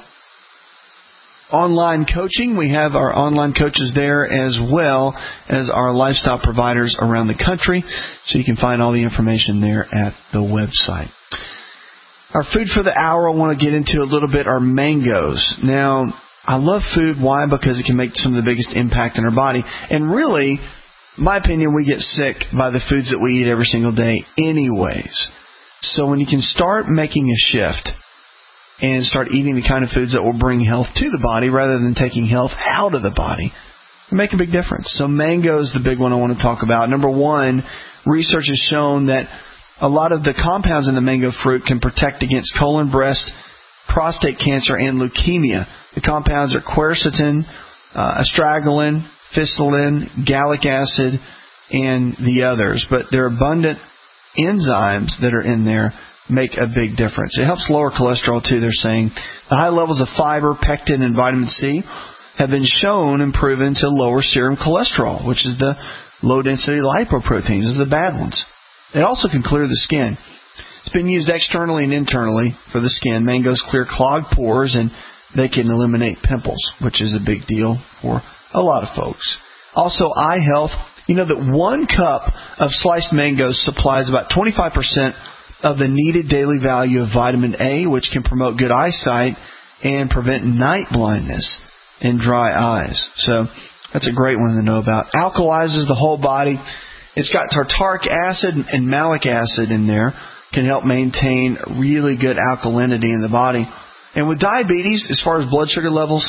Speaker 2: online coaching, we have our online coaches there as well as our lifestyle providers around the country. So you can find all the information there at the website. Our food for the hour I want to get into a little bit are mangoes. Now, I love food. Why? Because it can make some of the biggest impact in our body. And really, in my opinion, we get sick by the foods that we eat every single day anyways. So when you can start making a shift and start eating the kind of foods that will bring health to the body rather than taking health out of the body, it make a big difference. So mango is the big one I want to talk about. Number one, research has shown that a lot of the compounds in the mango fruit can protect against colon, breast, prostate cancer, and leukemia. The compounds are quercetin, uh, astragalin, phycillin, gallic acid, and the others. But their abundant enzymes that are in there make a big difference. It helps lower cholesterol, too, they're saying. The high levels of fiber, pectin, and vitamin C have been shown and proven to lower serum cholesterol, which is the low-density lipoproteins. Those are the bad ones. It also can clear the skin. It's been used externally and internally for the skin. Mangoes clear clogged pores, and they can eliminate pimples, which is a big deal for a lot of folks. Also, eye health. You know that one cup of sliced mangoes supplies about twenty-five percent of the needed daily value of vitamin A, which can promote good eyesight and prevent night blindness and dry eyes. So that's a great one to know about. Alkalizes the whole body. It's got tartaric acid and malic acid in there. Can help maintain really good alkalinity in the body. And with diabetes, as far as blood sugar levels,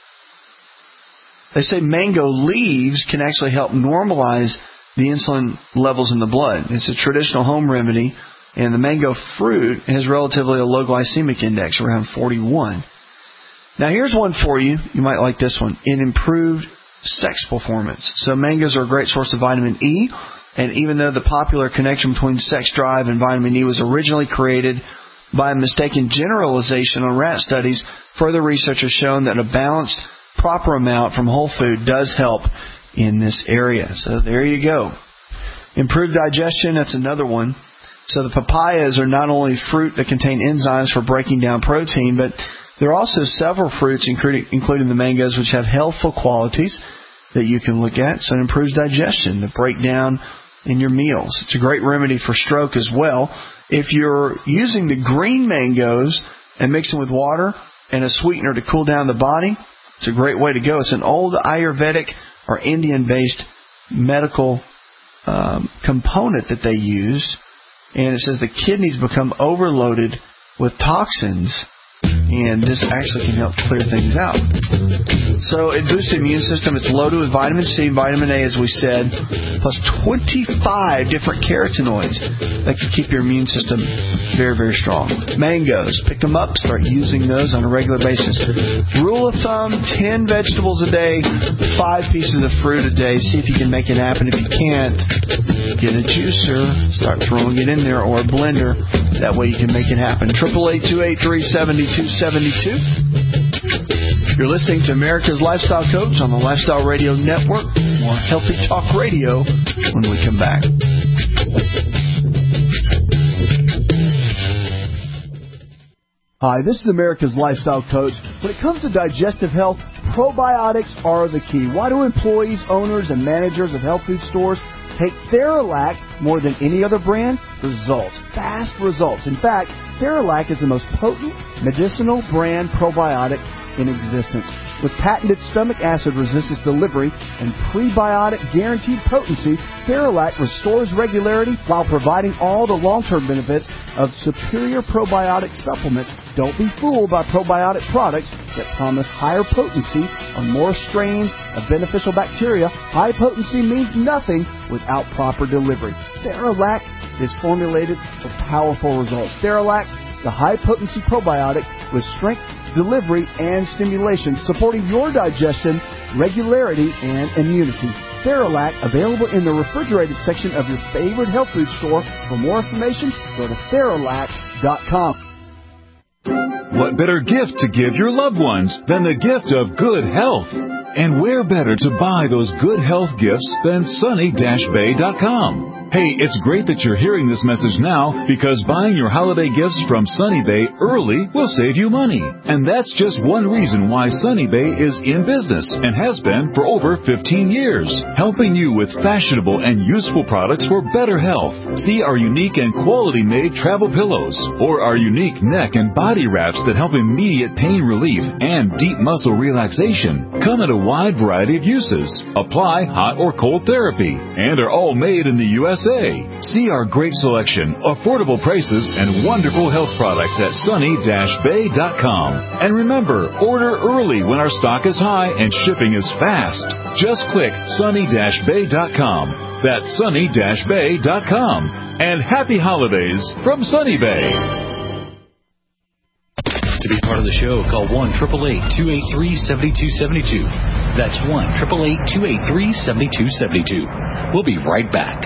Speaker 2: they say mango leaves can actually help normalize the insulin levels in the blood. It's a traditional home remedy, and the mango fruit has relatively a low glycemic index, around forty-one. Now here's one for you. You might like this one. It improved sex performance. So mangoes are a great source of vitamin E, and even though the popular connection between sex drive and vitamin E was originally created by a mistaken generalization on rat studies, further research has shown that a balanced, proper amount from whole food does help in this area. So there you go. Improved digestion, that's another one. So the papayas are not only fruit that contain enzymes for breaking down protein, but there are also several fruits, including, including the mangoes, which have healthful qualities that you can look at. So it improves digestion, the breakdown in your meals. It's a great remedy for stroke as well. If you're using the green mangoes and mix them with water and a sweetener to cool down the body, it's a great way to go. It's an old Ayurvedic or Indian-based medical um, component that they use. And it says the kidneys become overloaded with toxins, and this actually can help clear things out. So it boosts the immune system. It's loaded with vitamin C, vitamin A, as we said, plus twenty-five different carotenoids that can keep your immune system very, very strong. Mangoes, pick them up, start using those on a regular basis. Rule of thumb, ten vegetables a day, five pieces of fruit a day. See if you can make it happen. If you can't, get a juicer, start throwing it in there, or a blender. That way you can make it happen. eight eight eight, two eight three, seven two seven two. You're listening to America's Lifestyle Coach on the Lifestyle Radio Network. More Healthy Talk Radio when we come back.
Speaker 20: Hi, this is America's Lifestyle Coach. When it comes to digestive health, probiotics are the key. Why do employees, owners, and managers of health food stores take Theralac more than any other brand? Results. Fast results. In fact, Theralac is the most potent medicinal brand probiotic in existence. With patented stomach acid resistance delivery and prebiotic guaranteed potency, Theralac restores regularity while providing all the long-term benefits of superior probiotic supplements. Don't be fooled by probiotic products that promise higher potency on more strains of beneficial bacteria. High potency means nothing without proper delivery. Theralac is formulated for powerful results. Theralac, the high-potency probiotic with strength, delivery, and stimulation, supporting your digestion, regularity, and immunity. Theralac, available in the refrigerated section of your favorite health food store. For more information, go to Theralac dot com.
Speaker 21: What better gift to give your loved ones than the gift of good health? And where better to buy those good health gifts than Sunny Bay dot com? Hey, it's great that you're hearing this message now, because buying your holiday gifts from Sunny Bay early will save you money. And that's just one reason why Sunny Bay is in business and has been for over fifteen years, helping you with fashionable and useful products for better health. See our unique and quality-made travel pillows, or our unique neck and body wraps that help immediate pain relief and deep muscle relaxation. Come in a wide variety of uses, apply hot or cold therapy, and are all made in the U S A. See our great selection, affordable prices, and wonderful health products at Sunny Bay dot com. And remember, order early when our stock is high and shipping is fast. Just click Sunny Bay dot com. That's Sunny Bay dot com. And happy holidays from Sunny Bay.
Speaker 12: To be part of the show, call one eight eight eight, two eight three, seven two seven two. That's one eight eight eight, two eight three, seven two seven two. We'll be right back.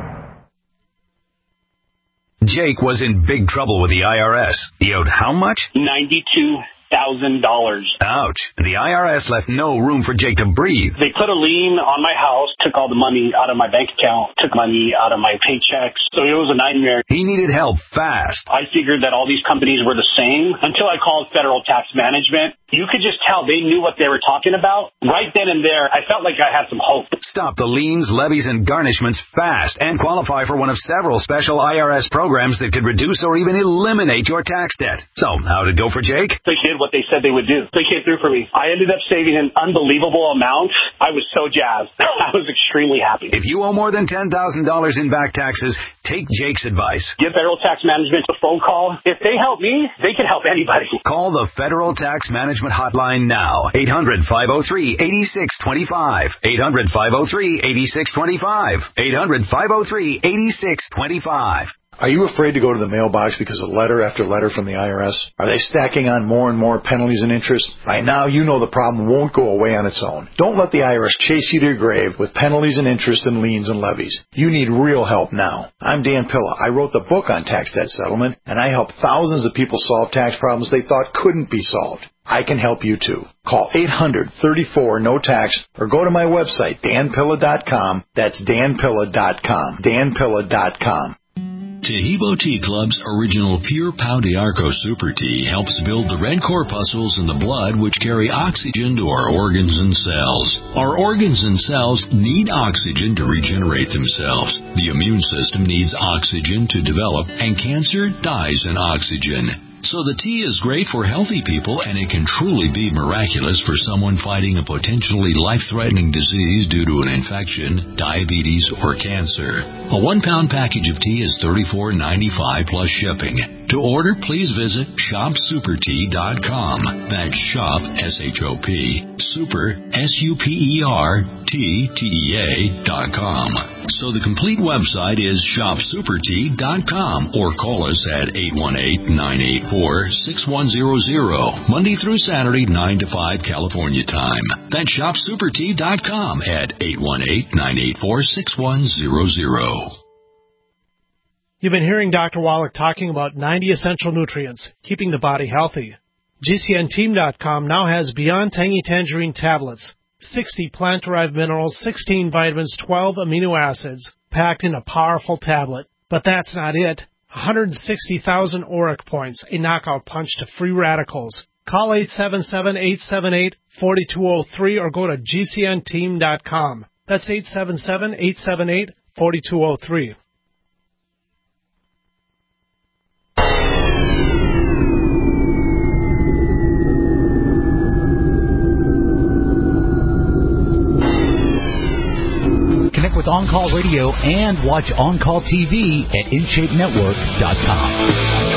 Speaker 7: Jake was in big trouble with the I R S. He owed how much?
Speaker 8: ninety-two thousand dollars.
Speaker 7: Ouch. The I R S left no room for Jake to breathe.
Speaker 8: They put a lien on my house, took all the money out of my bank account, took money out of my paychecks. So it was a nightmare.
Speaker 7: He needed help fast.
Speaker 8: I figured that all these companies were the same until I called Federal Tax Management. You could just tell they knew what they were talking about. Right then and there, I felt like I had some hope.
Speaker 7: Stop the liens, levies, and garnishments fast and qualify for one of several special I R S programs that could reduce or even eliminate your tax debt. So, how'd it go for Jake?
Speaker 8: They did what they said they would do. They came through for me. I ended up saving an unbelievable amount. I was so jazzed. I was extremely happy.
Speaker 7: If you owe more than ten thousand dollars in back taxes, take Jake's advice.
Speaker 8: Give Federal Tax Management a phone call. If they help me, they can help anybody.
Speaker 7: Call the Federal Tax Management Hotline now. eight hundred, five oh three, eight six two five. eight hundred, five oh three, eight six two five. eight hundred, five oh three, eight six two five.
Speaker 18: Are you afraid to go to the mailbox because of letter after letter from the I R S? Are they stacking on more and more penalties and interest? By now, you know the problem won't go away on its own. Don't let the I R S chase you to your grave with penalties and interest and liens and levies. You need real help now. I'm Dan Pilla. I wrote the book on tax debt settlement, and I help thousands of people solve tax problems they thought couldn't be solved. I can help you too. Call eight hundred, thirty-four, no tax or go to my website, dan pilla dot com. That's dan pilla dot com. dan pilla dot com.
Speaker 22: Tahibo Tea Club's original Pure Pau d'Arco Super Tea helps build the red corpuscles in the blood which carry oxygen to our organs and cells. Our organs and cells need oxygen to regenerate themselves. The immune system needs oxygen to develop, and cancer dies in oxygen. So the tea is great for healthy people, and it can truly be miraculous for someone fighting a potentially life-threatening disease due to an infection, diabetes, or cancer. A one-pound package of tea is thirty-four ninety-five plus shipping. To order, please visit shop super tea dot com. That's shop, S H O P, super, S U P E R, T, T E A, dot com. So the complete website is shop super tea dot com, or call us at eight one eight, nine eight four, six one zero zero, Monday through Saturday, nine to five California time. That's shop super tea dot com at eight one eight, nine eight four, six one zero zero.
Speaker 17: You've been hearing Doctor Wallach talking about ninety essential nutrients, keeping the body healthy. G C N team dot com now has Beyond Tangy Tangerine tablets, sixty plant-derived minerals, sixteen vitamins, twelve amino acids, packed in a powerful tablet. But that's not it. one hundred sixty thousand auric points, a knockout punch to free radicals. Call eight seven seven, eight seven eight, four two zero three or go to G C N team dot com. That's eight seven seven, eight seven eight, four two zero three.
Speaker 12: Connect with On Call Radio and watch On Call T V at in shape network dot com.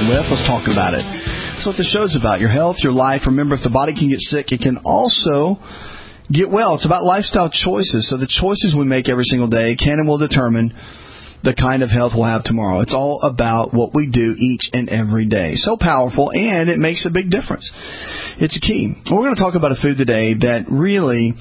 Speaker 2: dealing with. Let's talk about it. That's what the show's about, your health, your life. Remember, if the body can get sick, it can also get well. It's about lifestyle choices. So the choices we make every single day can and will determine the kind of health we'll have tomorrow. It's all about what we do each and every day. So powerful, and it makes a big difference. It's a key. We're going to talk about a food today that really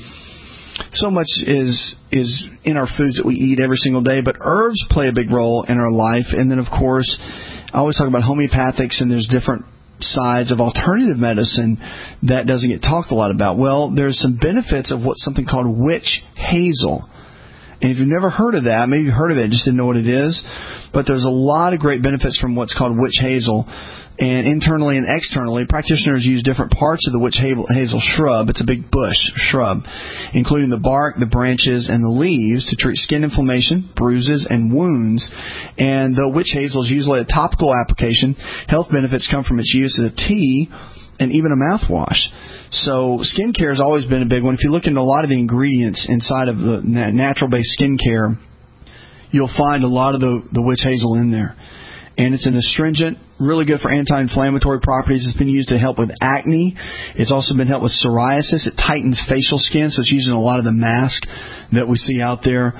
Speaker 2: so much is is in our foods that we eat every single day, but herbs play a big role in our life. And then, of course, I always talk about homeopathics, and there's different sides of alternative medicine that doesn't get talked a lot about. Well, there's some benefits of what's something called witch hazel. And if you've never heard of that, maybe you've heard of it and just didn't know what it is, but there's a lot of great benefits from what's called witch hazel. And internally and externally, practitioners use different parts of the witch hazel shrub. It's a big bush shrub, including the bark, the branches, and the leaves to treat skin inflammation, bruises, and wounds. And though witch hazel is usually a topical application, health benefits come from its use as a tea and even a mouthwash. So skincare has always been a big one. If you look into a lot of the ingredients inside of the natural-based skincare, you'll find a lot of the, the witch hazel in there. And it's an astringent, really good for anti-inflammatory properties. It's been used to help with acne. It's also been helped with psoriasis. It tightens facial skin, so it's used in a lot of the masks that we see out there.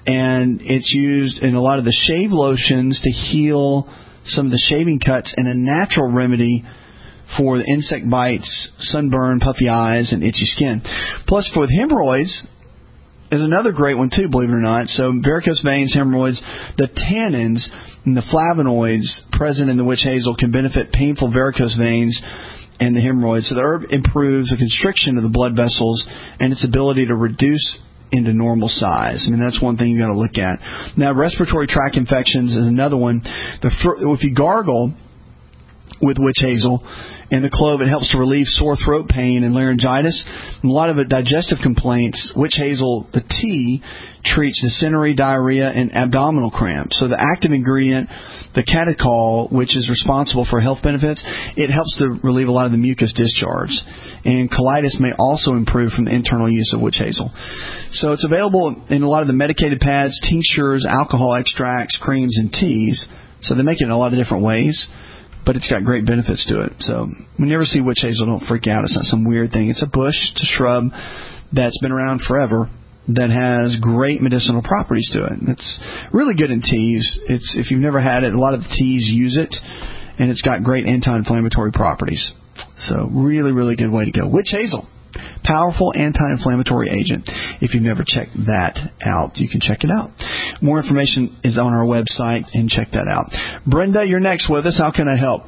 Speaker 2: And it's used in a lot of the shave lotions to heal some of the shaving cuts, and a natural remedy for the insect bites, sunburn, puffy eyes, and itchy skin. Plus, for hemorrhoids, is another great one too, believe it or not. So varicose veins, hemorrhoids, the tannins and the flavonoids present in the witch hazel can benefit painful varicose veins and the hemorrhoids. So the herb improves the constriction of the blood vessels and its ability to reduce into normal size. I mean, that's one thing you got to look at. Now, respiratory tract infections is another one. The if you gargle with witch hazel and the clove, it helps to relieve sore throat pain and laryngitis. And a lot of it, digestive complaints. Witch hazel, the tea, treats dysentery, diarrhea, and abdominal cramps. So the active ingredient, the catechol, which is responsible for health benefits, it helps to relieve a lot of the mucus discharge. And colitis may also improve from the internal use of witch hazel. So it's available in a lot of the medicated pads, tinctures, alcohol extracts, creams, and teas. So they make it in a lot of different ways, but it's got great benefits to it. So when you ever see witch hazel, don't freak out. It's not some weird thing. It's a bush, it's a shrub that's been around forever that has great medicinal properties to it. It's really good in teas. It's if you've never had it, a lot of the teas use it, and it's got great anti-inflammatory properties. So really, really good way to go. Witch hazel, powerful anti-inflammatory agent. If you've never checked that out, you can check it out. More information is on our website, and check that out. Brenda, you're next with us. How can I help?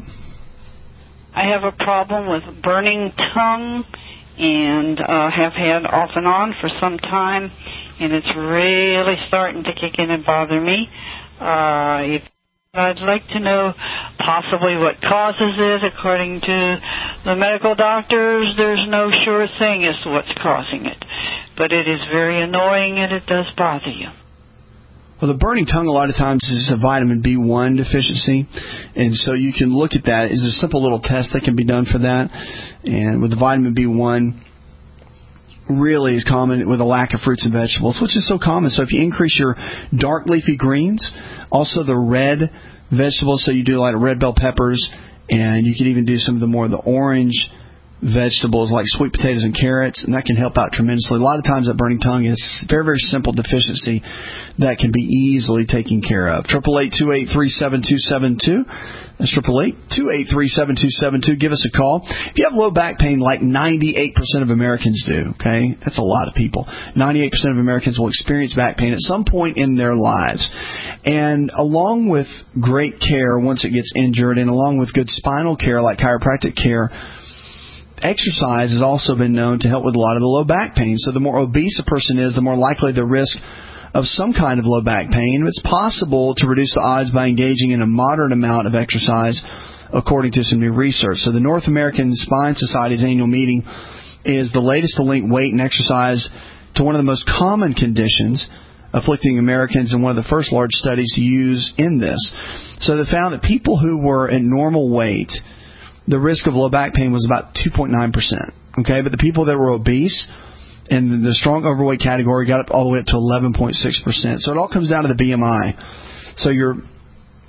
Speaker 3: I have a problem with burning tongue, and uh, have had off and on for some time, and it's really starting to kick in and bother me. Uh, if I'd like to know possibly what causes it. According to the medical doctors, there's no sure thing as to what's causing it. But it is very annoying, and it does bother you.
Speaker 2: Well, the burning tongue a lot of times is a vitamin B one deficiency, and so you can look at that. There's a simple little test that can be done for that. And with the vitamin B one, really is common with a lack of fruits and vegetables, which is so common. So if you increase your dark leafy greens, also the red vegetables, so you do like red bell peppers, and you can even do some of the more the orange vegetables like sweet potatoes and carrots, and that can help out tremendously. A lot of times that burning tongue is very, very simple deficiency that can be easily taken care of. eight eight eight, two eight three, seven two seven two. That's eight eight eight, two eight three, seven two seven two. Give us a call. If you have low back pain, like ninety-eight percent of Americans do, okay? That's a lot of people. ninety-eight percent of Americans will experience back pain at some point in their lives. And along with great care once it gets injured, and along with good spinal care like chiropractic care, exercise has also been known to help with a lot of the low back pain. So the more obese a person is, the more likely the risk of some kind of low back pain. It's possible to reduce the odds by engaging in a moderate amount of exercise, according to some new research. So the North American Spine Society's annual meeting is the latest to link weight and exercise to one of the most common conditions afflicting Americans, and one of the first large studies to use in this. So they found that people who were at normal weight, the risk of low back pain was about two point nine percent. Okay, but the people that were obese and the strong overweight category got up all the way up to eleven point six percent. So it all comes down to the B M I. So your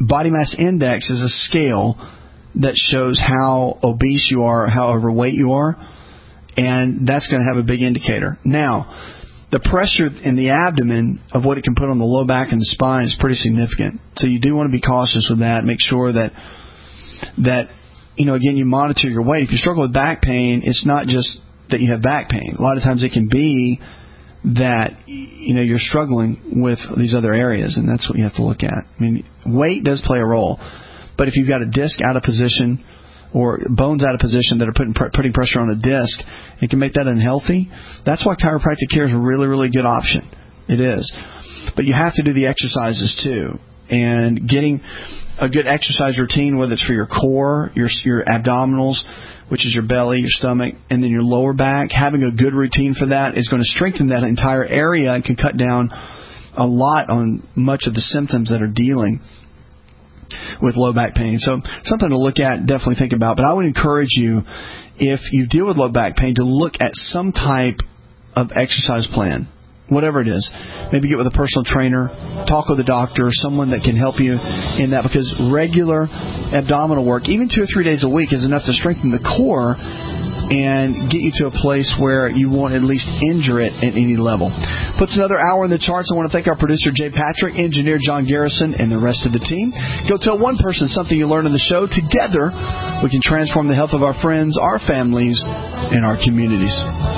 Speaker 2: body mass index is a scale that shows how obese you are, how overweight you are, and that's going to have a big indicator. Now, the pressure in the abdomen of what it can put on the low back and the spine is pretty significant. So you do want to be cautious with that. Make sure that, that you know, again, you monitor your weight. If you struggle with back pain, it's not just that you have back pain. A lot of times it can be that, you know, you're struggling with these other areas, and that's what you have to look at. I mean, weight does play a role, but if you've got a disc out of position or bones out of position that are putting putting pressure on a disc, it can make that unhealthy. That's why chiropractic care is a really, really good option. It is. But you have to do the exercises too. And getting a good exercise routine, whether it's for your core, your your abdominals, which is your belly, your stomach, and then your lower back, having a good routine for that is going to strengthen that entire area and can cut down a lot on much of the symptoms that are dealing with low back pain. So something to look at, definitely think about. But I would encourage you, if you deal with low back pain, to look at some type of exercise plan, whatever it is. Maybe get with a personal trainer, talk with a doctor, someone that can help you in that, because regular abdominal work, even two or three days a week, is enough to strengthen the core and get you to a place where you won't at least injure it at any level. Puts another hour in the charts. I want to thank our producer, Jay Patrick, engineer John Garrison, and the rest of the team. Go tell one person something you learned in the show. Together, we can transform the health of our friends, our families, and our communities.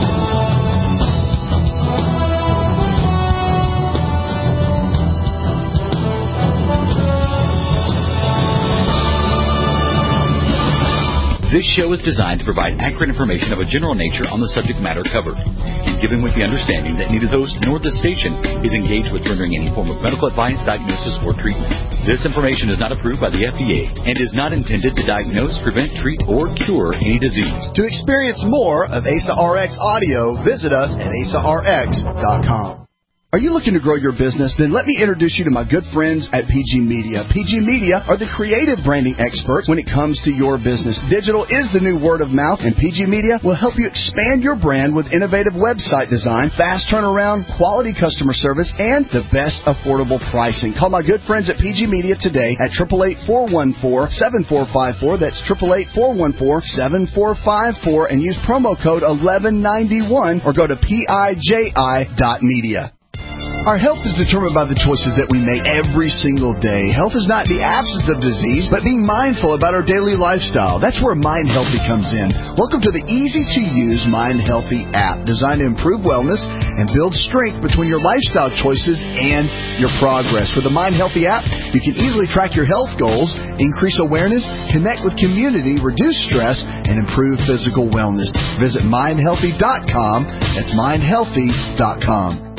Speaker 12: This show is designed to provide accurate information of a general nature on the subject matter covered, and given with the understanding that neither host nor the station is engaged with rendering any form of medical advice, diagnosis, or treatment. This information is not approved by the F D A and is not intended to diagnose, prevent, treat, or cure any disease.
Speaker 20: To experience more of A S A R X audio, visit us at A S A R X dot com. Are you looking to grow your business? Then let me introduce you to my good friends at P G Media. P G Media are the creative branding experts when it comes to your business. Digital is the new word of mouth, and P G Media will help you expand your brand with innovative website design, fast turnaround, quality customer service, and the best affordable pricing. Call my good friends at P G Media today at eight eight eight, four one four, seven four five four. That's eight eight eight, four one four, seven four five four, and use promo code eleven ninety-one or go to P I J I dot media. Our health is determined by the choices that we make every single day. Health is not the absence of disease, but being mindful about our daily lifestyle. That's where Mind Healthy comes in. Welcome to the easy-to-use Mind Healthy app, designed to improve wellness and build strength between your lifestyle choices and your progress. With the Mind Healthy app, you can easily track your health goals, increase awareness, connect with community, reduce stress, and improve physical wellness. Visit mind healthy dot com. That's mind healthy dot com.